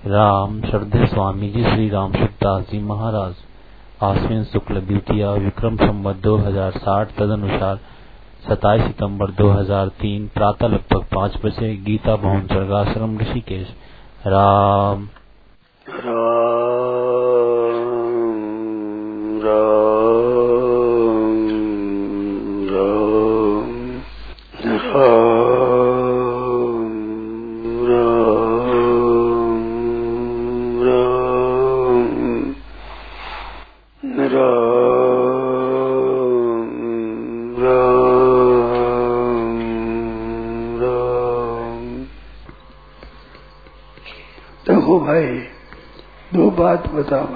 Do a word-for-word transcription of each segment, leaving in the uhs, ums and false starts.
राम श्रद्धे स्वामी जी श्री राम सुखदास जी महाराज आश्विन शुक्ल द्वितीया विक्रम संवत दो हजार साठ तदनुसार सत्ताईस सितंबर दो हजार तीन प्रातः लगभग पाँच बजे गीता भवन स्वर्गाश्रम ऋषिकेश। राम राम देखो भाई, दो बात बताओ।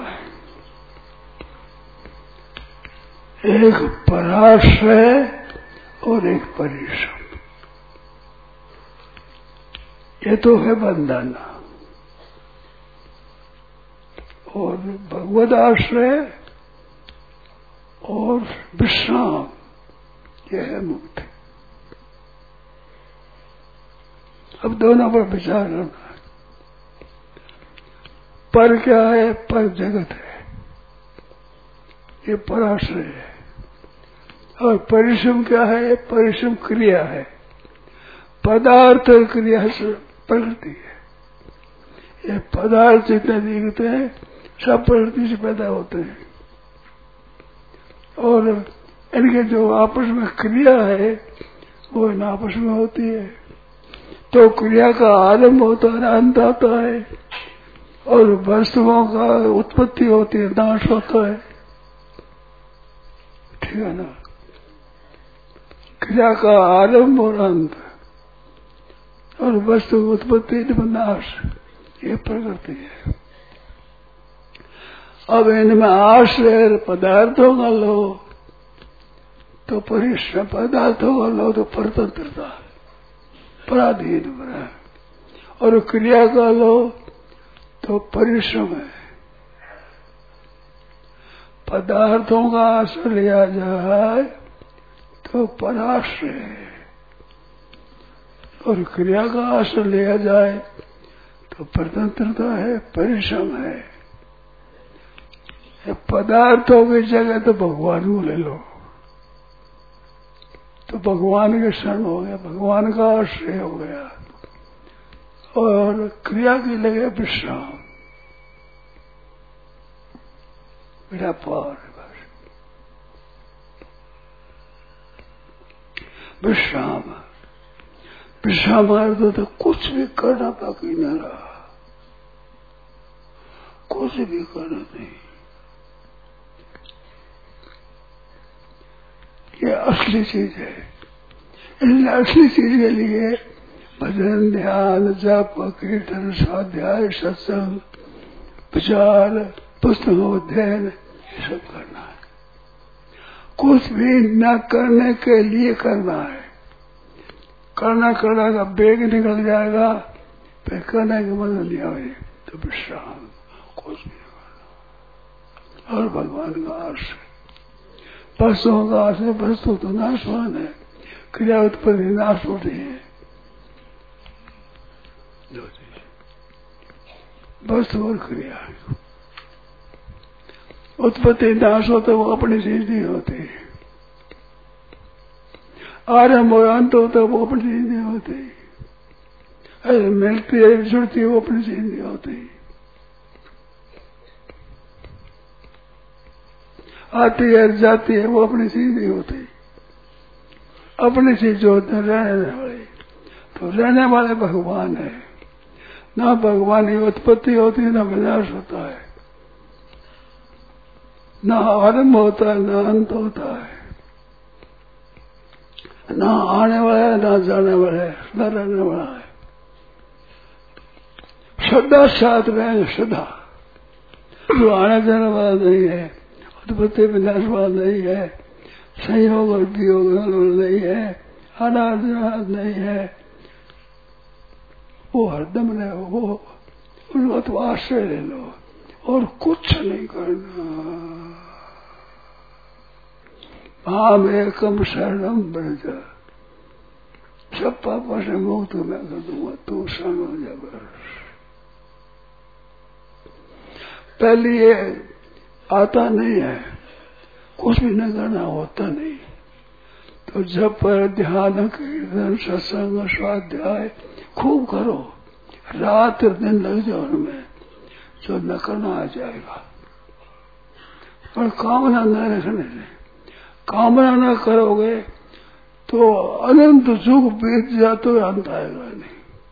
एक पराश्रय और एक परिश्रम, ये तो है बंधन। और भगवद आश्रय और विश्राम, यह है मुक्ति। अब दोनों पर विचार करना है। पर क्या है? पर जगत है, ये पराश्रय है। और परिश्रम क्या है? परिश्रम क्रिया है, पदार्थ और क्रिया से प्रकृति है। ये पदार्थ जितने दिखते हैं सब प्रकृति से पैदा होते हैं, और इनके जो आपस में क्रिया है वो इन आपस में होती है। तो क्रिया का आरंभ होता है, अंत आता है, और वस्तुओं का उत्पत्ति होती है, नाश होता है। ठीक है ना? क्रिया का आरंभ और अंत, और वस्तु उत्पत्ति नाश, ये प्रकृति है। अब इनमें आश्रय पदार्थों का लो तो परिश्रम, पदार्थों का लो तो परतंत्रता, पराधीन बना। और क्रिया का लो तो परिश्रम है। पदार्थों का आश्रय लिया जाए तो पराश्रय है, और क्रिया का आश्रय लिया जाए तो परतंत्रता है, परिश्रम है। पदार्थों की जगह तो भगवान को ले लो तो भगवान के शरण हो गया, भगवान का आश्रय हो गया। और क्रिया की लगे विश्राम, मेरा पार बस विश्राम। विश्राम अर्थ तो कुछ भी करना बाकी न रहा, कुछ भी करना नहीं। ये असली चीज है। इसलिए असली चीज के लिए भजन, ध्यान, जप, कीर्तन, स्वाध्याय, सत्संग, विचार, पुस्तकों अध्ययन, ये सब करना है। कुछ भी न करने के लिए करना है। करना करना का बेग निकल जाएगा, फिर करने के मन नहीं आए तो विश्राम, कुछ भी नहीं करना। और भगवान का आश्रय, वस्तुओं का आश्रय। वस्तु तो नाशवान है, क्रिया उत्पत्ति नाश होती है। वस्तु और क्रिया, उत्पत्ति नाश होता वो अपनी चीज नहीं होती, आरंभ और अंत होता वो अपनी चीज नहीं होती, अरे मिलती है जुड़ती है वो अपनी चीज नहीं होती, आती है जाती है वो अपनी चीज नहीं होती। अपनी चीज जो होते हैं रहने वाली, तो रहने वाले भगवान है। ना भगवान की उत्पत्ति होती है, ना विनाश होता है, ना आरंभ होता है, ना अंत होता है, ना आने वाला है, ना जाने वाला है, ना रहने वाला है। श्रद्धा साथ में, श्रद्धा जो आने जाने वाला नहीं है, उत्पत्ति विनाश वाला नहीं है, संयोग और वियोग नहीं है, अनाद नहीं है, वो हरदम रहे, वो उनको तो आश्रय ले लो और कुछ नहीं करना। माम एकम शरणम ब्रज, सब पापों से मुक्त मैं कर दूंगा, तू शरण हो जा बस। पहले ये आता नहीं है, कुछ भी न करना होता नहीं। तो जब पर ध्यान कीर्तन सत्संग स्वाध्याय खूब करो, रात दिन लग जाओ उनमें, जो न करना आ जाएगा। और कामना न रखने से, कामना न करोगे तो अनंत सुख बीत जा तो अंत आएगा नहीं।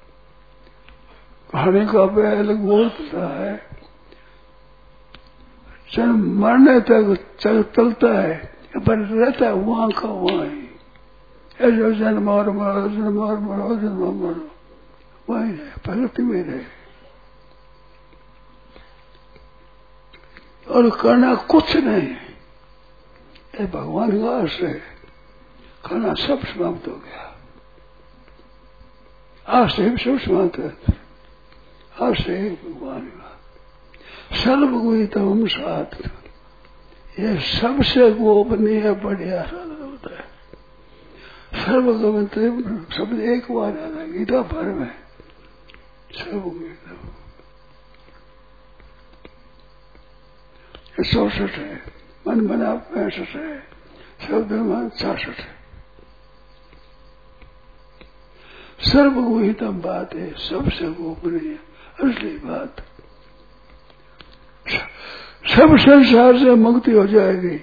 खाने का बैल गोलता है, चल मरने तक चल चलता है, पर रहता है वहां का वहां ही। ऐसे जन्म और मरो, जन्म और मरो, जन्म मरो, वही रहे, प्रगति में रहे। और करना कुछ नहीं, ये भगवान का आश्रय, करना सब समाप्त हो गया। आश्रय भी सब समाप्त है, आश्रय भगवान का। सर्वगुहितम साथ, ये सबसे गोपनीय बढ़िया साधन होता है। सर्वगमन शब्द एक बार आता है गीता भर में, सर्वगुहितम चौसठ है, मन बना पैंसठ है, शब्द मन छाछठ है। सर्वगुहितम बात है, सबसे गोपनीय असली बात। सब संसार से मुक्ति हो जाएगी।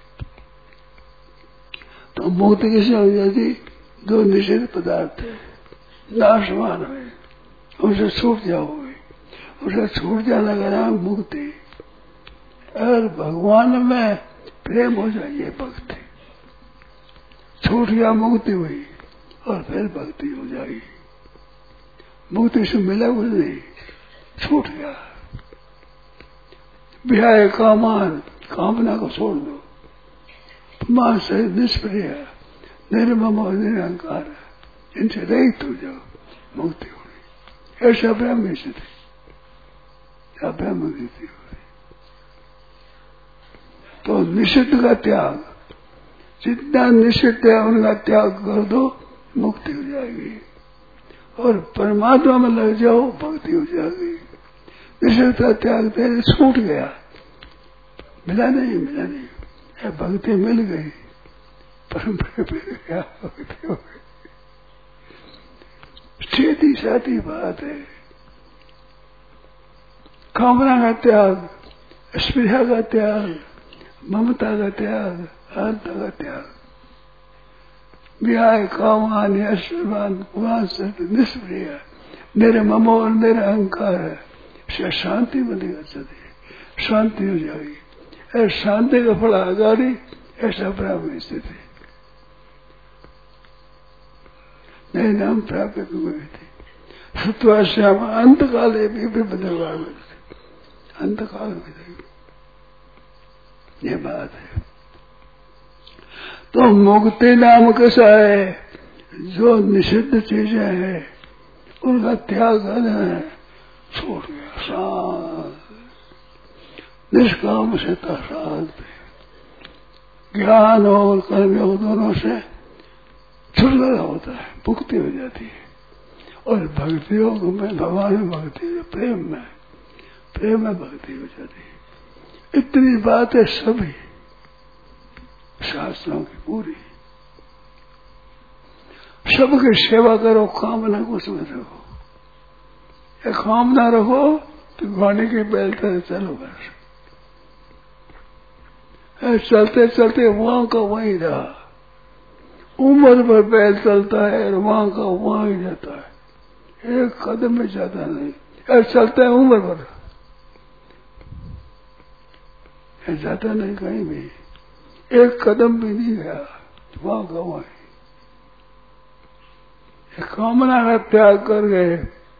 तो मुक्ति कैसे हो जाती? दो निषेध पदार्थ है, नाशवान है, उनसे छूट जाओगे, उसे छूट जाने का नाम मुक्ति। अगर भगवान में प्रेम हो जाइए, भक्ति छूट गया, मुक्ति हुई, और फिर भक्ति हो जाएगी। मुक्ति से मिला कुछ नहीं, छूट गया। ब्याह कामान, कामना को छोड़ दो, मां से निष्प्रिय, निर्मम और निरंकार, इनसे रहित हो जाओ, मुक्ति होगी। ऐसा ब्रह्म स्थिति, या ब्रह्म स्थिति होगी। तो निषिद्ध का त्याग, जितना निषिद्ध है उनका त्याग कर दो, मुक्ति हो जाएगी। और परमात्मा में लग जाओ, भक्ति हो जाएगी। निषिद्ध का त्याग तेरे छूट गया, मिला नहीं, मिला नहीं, भक्ति मिल गई, परंपरा मिल गया, भक्ति हो गई। सीधी साधी बात है। कामना का त्याग, स्पृहा का त्याग, ममता का त्याग, अहंता का त्याग, ब्याह कामान यशवान कुमार से निष्प्रिय, निर्मम और निरहंकार है, से शांति बनेगा, चले शांति हो जाएगी। ऐसा शांति का फल आगाड़ी, ऐसा ब्रह्म स्थिति नहीं नाम प्राप्त हुए थे। सत्वाश्याम अंत काले भी बदलवा में, अंत काल में ये बात है। तो मुक्ति नाम कैसा है? जो निषिद्ध चीजें हैं उनका त्याग करना है, छोड़ गया, शांत निष्काम से शांत। ज्ञान और कर्म योग दोनों से छुटकारा होता है, मुक्ति हो जाती है। और भक्ति योग में, भगवान में भक्ति, प्रेम में, प्रेम में भक्ति हो जाती है। इतनी बात है सभी शास्त्रों की पूरी। सबकी सेवा करो, कामना कुछ मत रखो। ये कामना रखो तो घोड़े की बैल तरह चलो बस। चलते चलते वहां का वहीं रहा, उम्र पर बैल चलता है और वहां का वहां ही जाता है, एक कदम में जाता नहीं। और चलता है उम्र पर, जाता नहीं कहीं भी, एक कदम भी नहीं गया, वहां का वहीं। कामना का त्याग कर गए,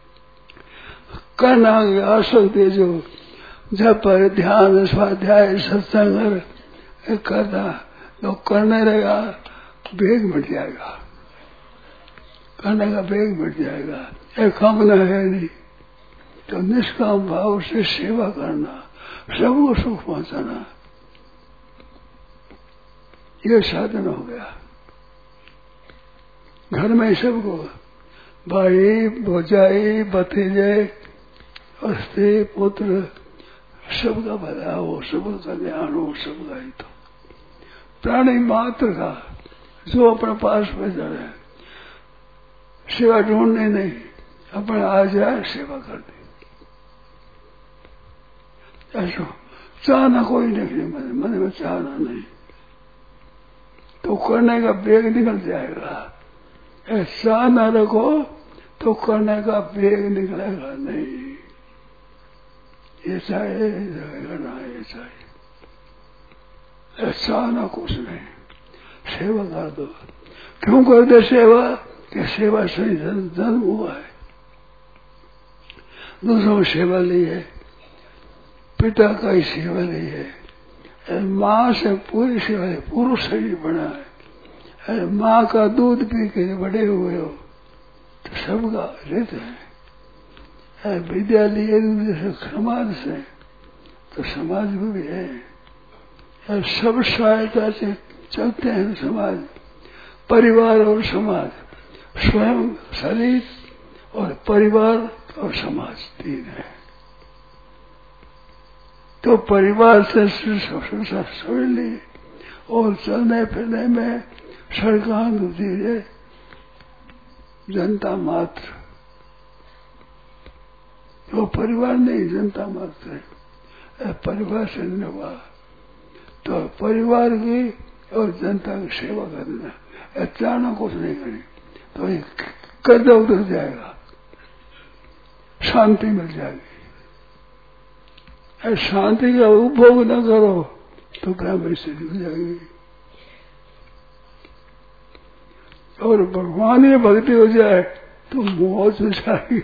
करना आसक्ति जो जब पर ध्यान स्वाध्याय सत्संग करना तो करने रहेगा, वेग मिट जाएगा, करने का वेग मिट जाएगा। एक कामना है नहीं तो निष्काम भाव से सेवा करना, सबको सुख पहुंचाना, ये साधन हो गया। घर में सबको, भाई भौजाई भतीजे और स्त्री पुत्र सबका भला हो, सबका कल्याण हो, सबका हित हो। प्राणी मात्र का जो अपने पास में चढ़े, सेवा ढूंढने नहीं, अपने आ जाए सेवा कर दी। ऐसा चाहना कोई नहीं, मन मन में चाहना नहीं, तो करने का वेग निकल जाएगा। ऐसा न रखो तो करने का वेग निकलेगा नहीं। ये चाहे करना, ये चाहिए, ऐसा ना कुछ नहीं। सेवा कर दो। क्यों कर दे सेवा? कि सेवा से जन्म हुआ है। दूसरों की सेवा ली है, पिता का ही सेवा ली है, माँ से पूरी सेवा है, पुरुष शरीर बना है। माँ का दूध पी के बड़े हुए हो तो सबका रित है। विद्या लिए से समाज से तो समाज में भी है। सब सहायता से चलते हैं समाज, परिवार और समाज, स्वयं शरीर और परिवार और समाज तीन है। तो परिवार से समझ ली और चलने फिरने में सड़कां होती है जनता मात्र। तो परिवार नहीं, जनता मात्र है। परिवार से निर्वाह, तो परिवार की और जनता की सेवा करना, अचानक कुछ नहीं करी तो ये कर्जा उतर जाएगा, शांति मिल जाएगी। शांति का उपभोग न करो तो ग्रामीण स्थिति हो जाएगी। और भगवान की भक्ति हो जाए तो मौज हो जाएगी।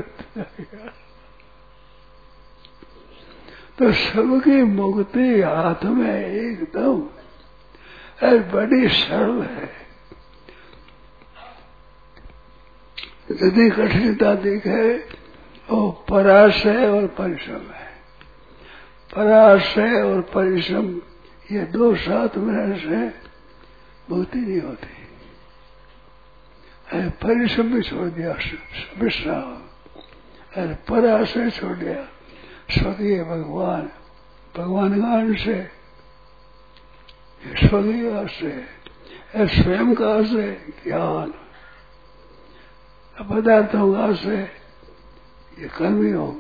तो सबकी मुक्ति हाथ में एकदम है, बड़ी सरल है। यदि कठिनता दिखे वो पराशय और परिश्रम है। पराशय और परिश्रम ये दो साथ मिलने से मुक्ति नहीं होती। परिश्रम भी छोड़ दिया, विश्राम, पराशय छोड़ दिया, स्वकीय भगवान, भगवान का अंश है, स्वकीय अंश है, स्वयं का अंश है ज्ञान, पदार्थों का अंश है ये कर्मी योग।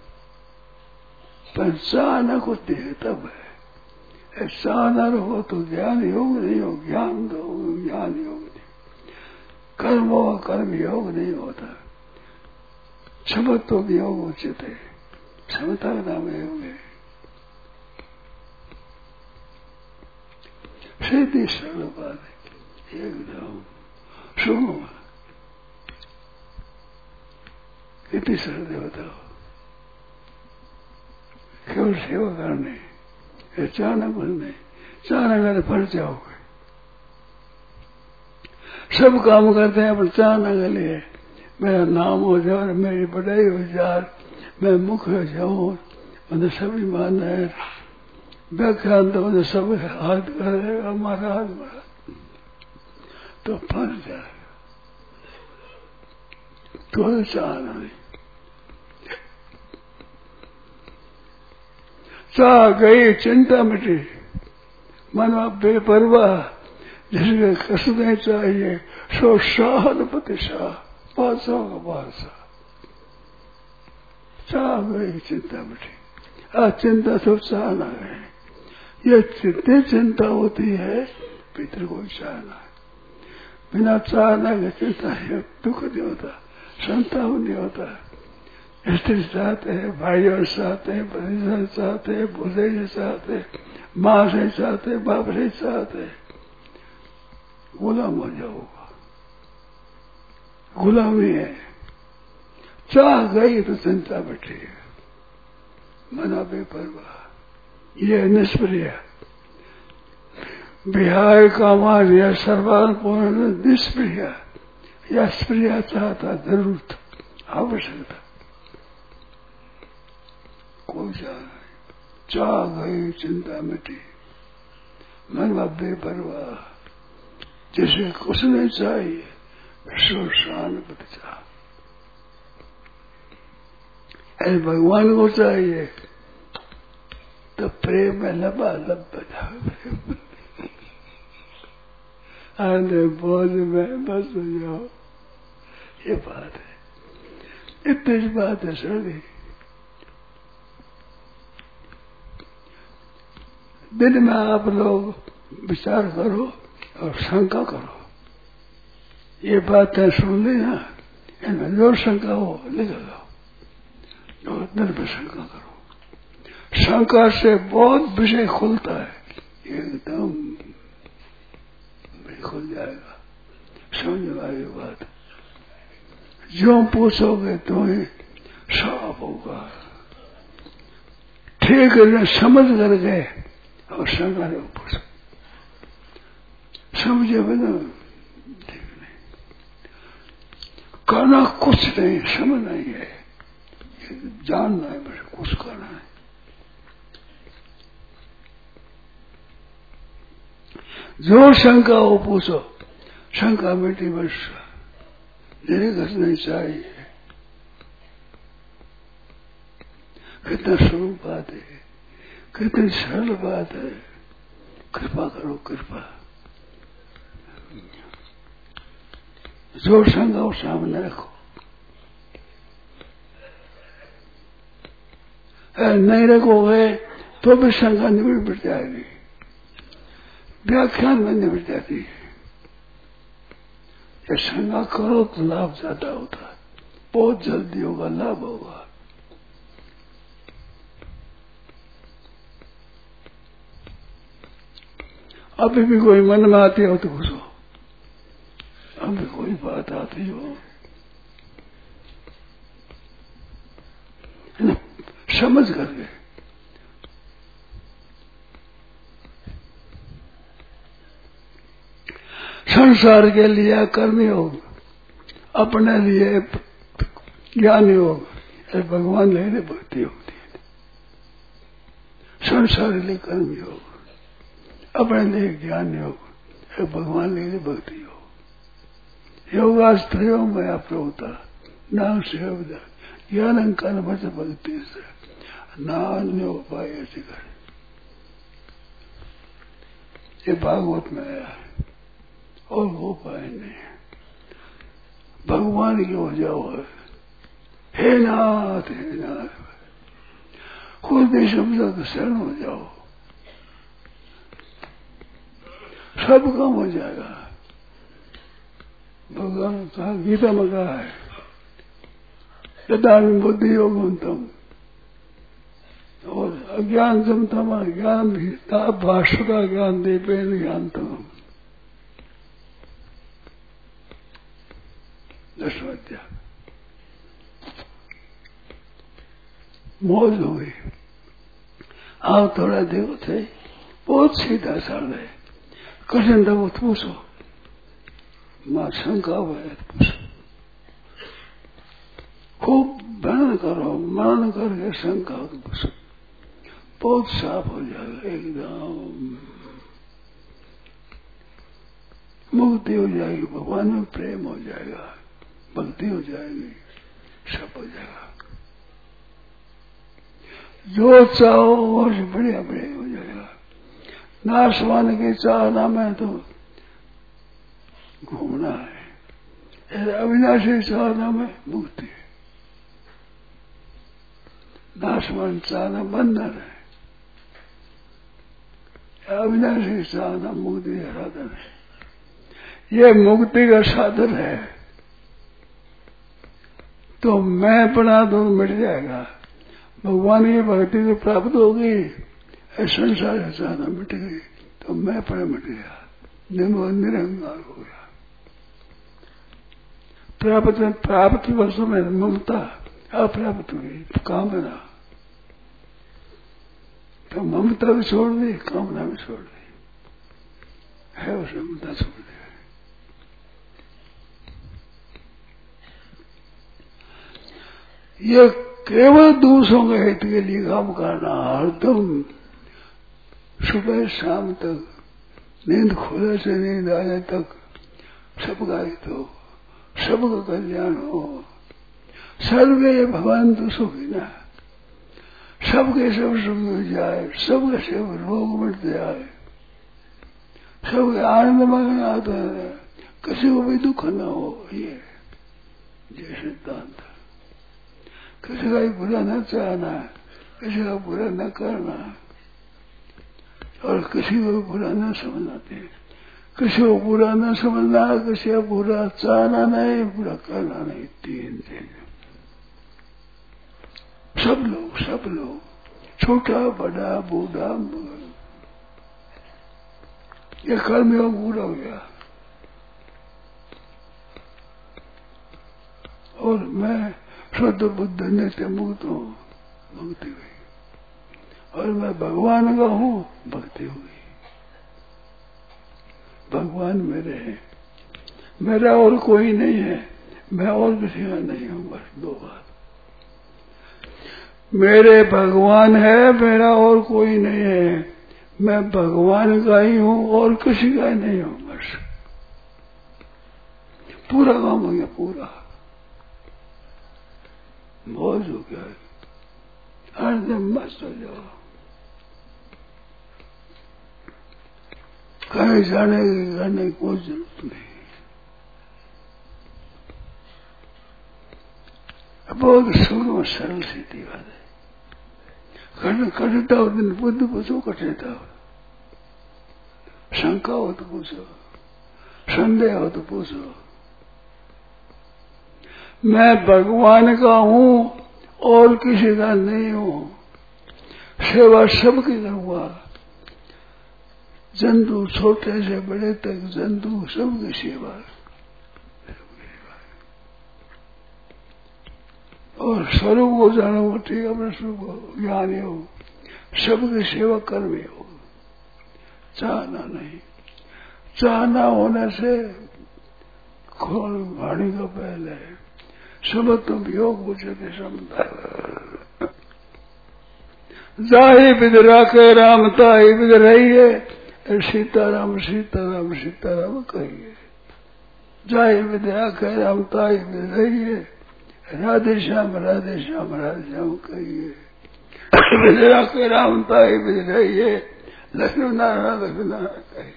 पर चाहना कुछ नहीं तब है, चाहना हो तो ज्ञान योग नहीं हो, ज्ञान तो ज्ञान योग नहीं, कर्म हो कर्म योग नहीं होता। क्षमत्व भी योग उचित है, क्षमता का नाम योग है। सीधी सरल बात है, एकदम सुनो कितनी सरल है बताओ। केवल सेवा करने, अचानक बनने, चाहना करने फल जाओगे। सब काम करते हैं पर चाहना के लिए मेरा नाम हो जाए, मेरी बढ़ाई हो जाए, मैं मुख्य हो जाऊं, मैंने सभी माना है व्याख्यान तो मैंने सब हाथ करेगा हमारा हाथ मारा तो फंस जाएगा। तो चाहना नहीं, चाह गई चिंता मिटी, मन बेपरवाह, जिसके कसमें चाहिए सो शाह प्रतिशाह, बादशाह का बादशाह। चाह गई चिंता मिटी, आ चिंता तो चाहना है। ये जितनी चिंता होती है भीतर को चाहना है। बिना चाहना के चिंता है दुख नहीं होता, संताप नहीं होता। स्त्री चाहते हैं, भाइयों चाहते हैं, परिजन चाहते हैं, बुढ़े से चाहते हैं, माँ से चाहते हैं, बाप से चाहते हैं। गुलाम हो जाओगा, गुलामी है। चाह गई तो चिंता बैठी, मना बेपरवाह, ये निष्प्रिय विहाय कामान या सर्वान पूर्ण निष्प्रिय या स्प्रिय चाहता जरूरत आवश्यकता कोई चाह नहीं। चाह गई चिंता मिटी, मन बेपरवाह, जिसे कुछ नहीं चाहिए विश्व शांत चाह। भगवान को चाहिए तो प्रेम में लबा लब बजा आने बोझ में बस हो जाओ। ये बात है, इतनी बात है सर। दिन में आप लोग विचार करो और शंका करो। ये बातें सुन ली ना, इनमें जो शंका हो लिख लो, और दिन में शंका करो। शंका से बहुत विषय खुलता है, एकदम खुल जाएगा, समझ वाली बात। जो पूछोगे तो ही साफ होगा। ठीक है, समझ कर गए और शंका नहीं पूछो, समझे बिना ठीक नहीं। करना कुछ नहीं, समझना ही है, जानना है, बस कुछ करना है। जो शंका हो पूछो, शंका मिटी बस, निर्घस नहीं चाहिए। कितना स्वरूप बात है, कितनी सरल बात है। कृपा करो, कृपा। जो शंका हो सामने रखो, नहीं रखोगे तो भी शंका निवृत्त जाएगी, व्याख्यान में निवृत्त जाती है। ये शंका करो तो लाभ ज्यादा होता है, बहुत जल्दी होगा, लाभ होगा। अभी भी कोई मन में आती हो तो पूछो, अभी कोई बात आती हो न, समझ करके। संसार के लिए कर्मी योग, अपने लिए ज्ञान योग, भगवान लेने भक्ति होती है। संसार के लिए कर्मी योग, अपने लिए ज्ञान योग, भगवान लेने भक्ति योग। योगास्त्रों में अप्रोता नाम से ज्ञान कर्म भक्ति से नान्य उपाय ऐसे कर। ये भागवत में आया है और वो उपाय नहीं है। भगवान की हो जाओ, हे नाथ हे नाथ, खुद नहीं समझा तो शरण हो जाओ, सब काम हो जाएगा। भगवान कहा, गीता में कहा है, यदा बुद्धि योगवंतम, और अज्ञान समतम अज्ञान भी भाष्य का ज्ञान दे पे ज्ञानतम। दशवाध्याय मौज हो गई। आप थोड़ा देखो थे, बहुत सीधा साल है, कठिन था वो पूछो, मां शंका हुआ है पूछो, खूब मनन करो, मनन करके शंका पूछो, बहुत साफ हो जाएगा, एकदम मुक्ति हो जाएगी, भगवान में प्रेम हो जाएगा, भक्ति हो जाएगी, सब हो जाएगा। जो चाहो और बढ़िया बढ़िया हो जाएगा। नाशवान की चाहना में तो घूमना है, अविनाशी चाहना में मुक्ति है। नाशवान चाहना बंधन है, अविनाशी चाहना मुक्ति का साधन है। ये मुक्ति का साधन है, तो मैं बना दो मिट जाएगा। भगवान की भक्ति तो प्राप्त होगी, संसार का चाहना मिट गई तो मैं पर मिट गया, निरंकार हो गया। प्राप्त प्राप्त वर्षों में ममता अप्राप्त हुई, कामना, तो ममता भी छोड़ दी, कामना भी छोड़ दी, है उसे ममता छोड़ दी। ये केवल दूसरों के हित के लिए काम करना, हरदम सुबह शाम तक, नींद खुले से नींद आने तक सबका हित हो, सबका कल्याण हो, सर्वे भगवान तो सुखी ना, सबके सब सुख मिल जाए, सबके सब रोग मिट जाए, सबके आनंद मगन आता है, किसी को भी दुख न हो। ये ये सिद्धांत। किसी का भी बुरा न चाहना, किसी का बुरा न करना और किसी को भी बुरा न समझना। किसी को बुरा न समझना, किसी का बुरा चाहना नहीं, बुरा करना नहीं। तीन दिन सब लोग सब लोग छोटा बड़ा बूढ़ा ये कर्म योग पूरा हो गया। और मैं शुद्ध बुद्ध नित्य मुक्त हूँ, मुक्ति हुई। और मैं भगवान का हूँ, भक्ति हुई। भगवान मेरे हैं, मेरा और कोई नहीं है, मैं और किसी का नहीं हूँ। बस दो बात, मेरे भगवान है, मेरा और कोई नहीं है, मैं भगवान का ही हूँ और किसी का नहीं हूँ। बस पूरा काम हो गया, पूरा मौज हो गया। हर दिन मस्त हो जाओ, कहीं जाने की करने की कोई जरूरत नहीं। बहुत सूक्ष्म सरल सीधी बात है। कठिनता हो दिन बुद्ध पूछो, कठिनता हो, शंका हो तो पूछो, संदेह हो तो पूछो। मैं भगवान का हूँ और किसी का नहीं हूँ। सेवा सबकी करूँगा, जंतु छोटे से बड़े तक जंतु सबकी सेवा। और स्वरूप को जानो, ठीक अपने स्वरूप को ज्ञानी हो, सबकी सेवा कर्मी हो। चाहना नहीं, चाहना होने से खोल वाणी का पहले सब तुम योग बुझते समझा। जाहि विद राखे राम ताहि विद रहिए, सीताराम सीताराम सीताराम कहिए। जाहि विद राखे राम ताहि विद रहिए, राधे श्याम राधे श्याम राधे श्याम कहिए। विद राखे राम ताहि विद रहिए, लक्ष्मी नारायण लक्ष्मी नारायण कहिए।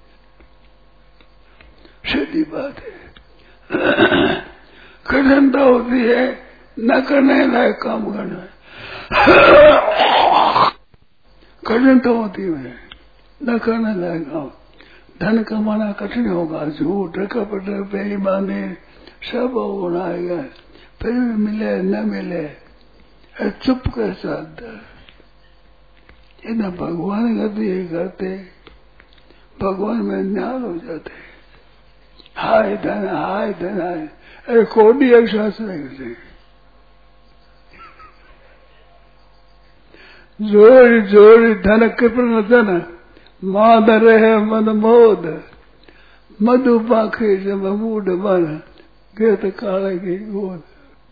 सीधी बात है। कठिनता होती है न करने लायक काम करना। कठिनता होती है न करने लायक काम। धन कमाना कठिन होगा, झूठ कपट बेईमानी सब होना है, फिर भी मिले न मिले चुप कर साथ। इतना भगवान गति करते, भगवान में न्याल हो जाते। हाय धन हाय धन हाय, अरे कोडी एक शास्त्र है। जोरी जोरी धन कृपण धन, माद रहे मन मोद, मधु पाखे जब मूड मन, गेत काले की गोद।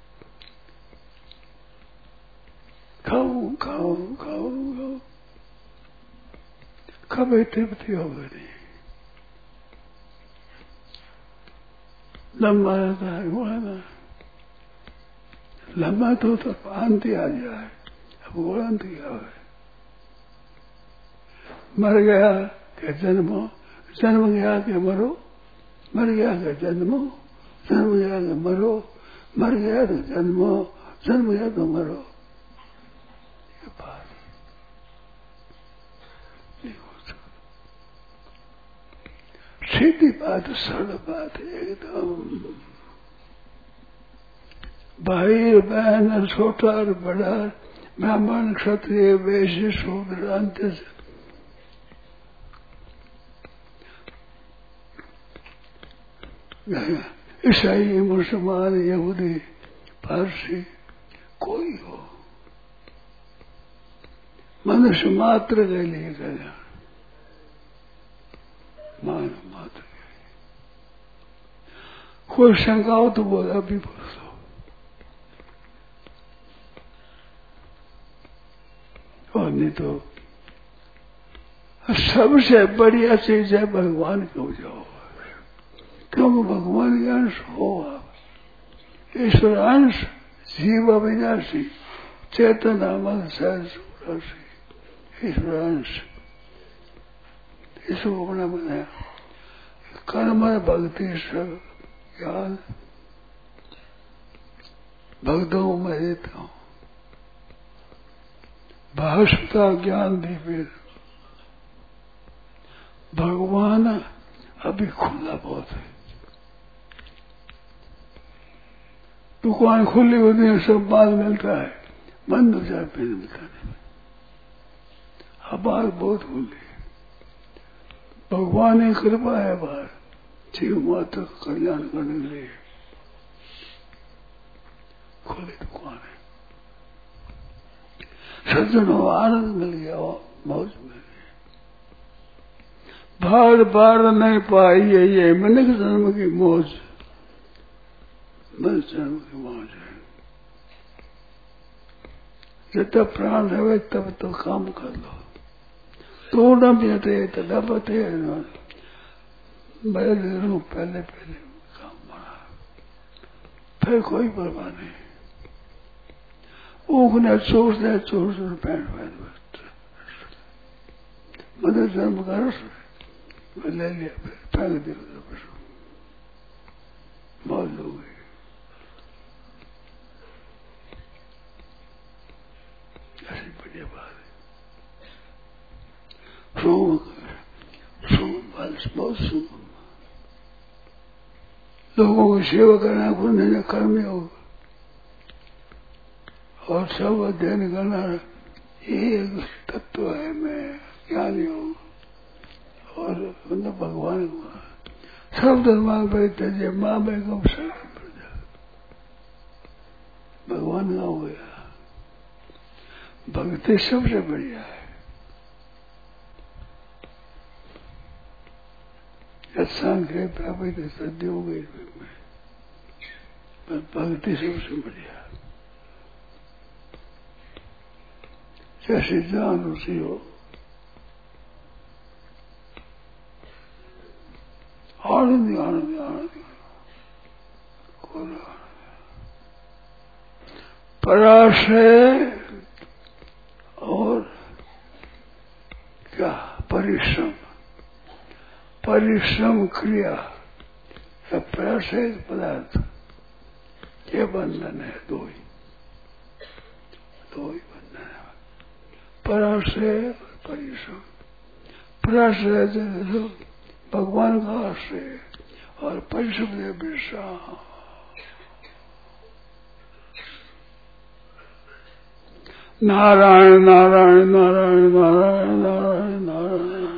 खाओ खाओ खाओ खाओ, कभी तृप्ति होगा नहीं। लंबा रहता है घोड़ा, लंबा तो तो अंति आ जाए। अब घोड़ा अंत क्या है? मर गया क्या जन्मो, जन्म गया क्या मरो, मर गया क्या जन्मो, जन्म गया क्या मरो, मर गया तो जन्मो, जन्म गया तो मरो। ये बात नहीं हो सकती। सीधी बात, सरल बात है एकदम। भाई बहन, छोटा और बड़ा, ब्राह्मण क्षत्रिय वैश्य शूद्र अंत्य, ईसाई मुसलमान यहूदी फारसी कोई हो, मनुष्य मात्र के लिए कल्याण, मानव मात्र के लिए। कोई शंका हो तो बोला अभी बोल दो। और नहीं तो सबसे बढ़िया चीज है भगवान को जाओ, क्योंकि भगवान के अंश हो आप। ईश्वर अंश जीव अविनाशी, चेतन नामक सहज राशि ईश्वरांश इसको अपना बनाया। कर्म भक्ति सब ज्ञान भक्तों को मैं देता हूँ। भाषता ज्ञान दीपेर भगवान अभी खुला बहुत है। दुकान खुली होती है, सब माल मिलता है, बंद हो जाए फिर मिलता नहीं। अब बाहर बहुत खुली है, भगवान की कृपा है बाहर जीव मात्र कल्याण करने के लिए खुली दुकान है। सज्जनों आनंद मिल गया, मौज मिल गई। बार बार नहीं पाई है ये मनुष्य जन्म की मौज, मनुष्य जन्म की मौज है। जब तक प्राण रहे तब तो काम कर लो, तो न बेटे तदा बते मैं ले लू पहले पहले काम बना, फिर कोई परवाह नहीं। ऊखने चोर से चोर से पैंट पैंट मदर जन्म कर ले लिया, फिर फेंक दिया, मौज हो गई। ऐसी बढ़िया बात है। सोम सोम बहुत सुगम, लोगों की सेवा करना खुद कर्म योग और सब अध्ययन करना एक तत्व है। मैं ज्ञानी हूँ और मतलब भगवान को सब धर्म परित्यज्य माँ में कम शरण पड़ जा, भगवान का हो गया। भक्ति सबसे बढ़िया है। सांख्य प्राप्त सद्य हो गई, पर भक्ति सबसे बढ़िया। जैसे जान उसी हो, आनंद आनंद आनंद पराशय और क्या परिश्रम, परिश्रम क्रिया या पराशय पदार्थ, ये बंधन है। दो ही दो ही बंधन है, पराशय और परिश्रम। पराशय जो भगवान का आश्रय और परिश्रम है विश्राम। नारायण नारायण नारायण नारायण नारायण नारायण